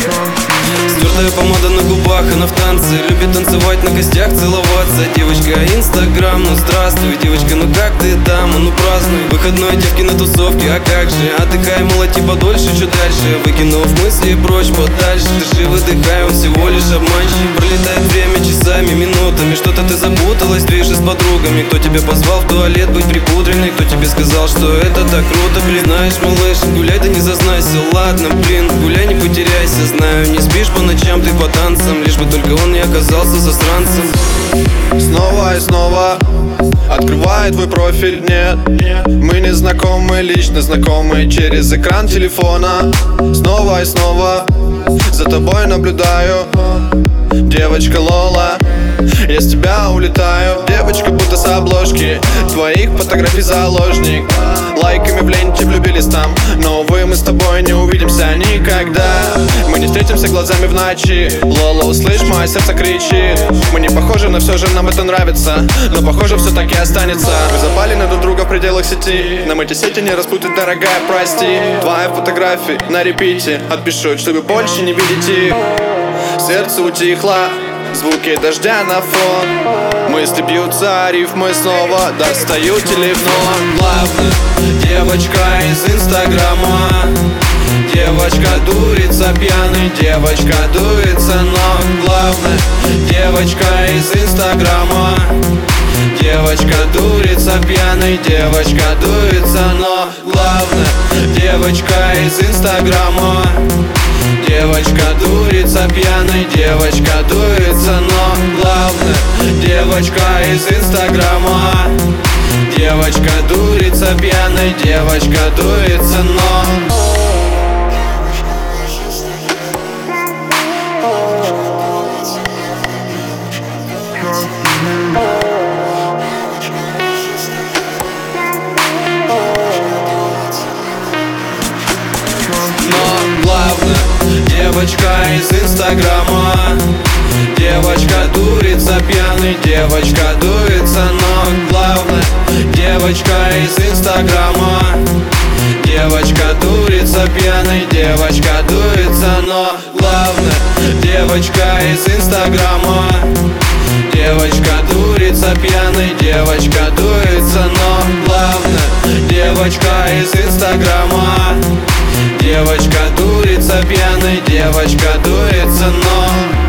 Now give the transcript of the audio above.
Стертая помада на губах, она в танце. Любит танцевать, на костях целоваться. Девочка, инстаграм, ну здравствуй. Девочка, ну как ты там, ну празднуй. Выходной девки на тусовке, а как же? Отдыхай, молоти подольше, чуть дальше. Выкинув мысли прочь подальше. Дыши, выдыхай, он всего лишь обманщик. Пролетает время часами, минутами. Что-то ты запуталась, движешь с подругами. Кто тебя позвал в туалет быть припудренной? Кто тебе сказал, что это так круто, блин? Знаешь, малыш, гуляй, да не зазнайся. Ладно, блин, гуляй, не потеряйся. Знаю, не спишь по ночам ты по танцам, лишь бы только он не оказался засранцем. Снова и снова открываю твой профиль, нет. Мы не знакомы, лично знакомы через экран телефона. Снова и снова за тобой наблюдаю. Девочка Лола, я с тебя улетаю. Девочка будто с обложки твоих фотографий заложник. Лайками в ленте влюбились там, но, увы, мы с тобой не увидимся никогда. Мы не встретимся глазами в ночи. Лола, услышь, мое сердце кричит. Мы не похожи, но все же нам это нравится. Но похоже, все таки останется. Мы запали на друг друга в пределах сети. Нам эти сети не распутать, дорогая, прости. Твои фотографии на репите отпишу, чтобы больше не видеть их. Сердце утихло, звуки дождя на фон. Мысли бьются, рифмы снова достаю телефон. Главное, девочка из инстаграма. Девочка дуется пьяной, девочка дуется, но главное, девочка из инстаграма. Девочка дурится пьяной, девочка дуется, но главное, девочка из инстаграма. Девочка дурится пьяной, девочка дуется, но главное, девочка из инстаграма. Девочка дурится пьяной, девочка дуется, но... Девочка из инстаграма. Девочка дурится пьяной, девочка дуется, но главное, девочка из инстаграма. Девочка дурится пьяной, девочка дуется, но главное, девочка из инстаграма. Девочка дурится пьяной, девочка дуется, но главное, девочка из инстаграма. Девочка дурится пьяной, девочка дуется, но...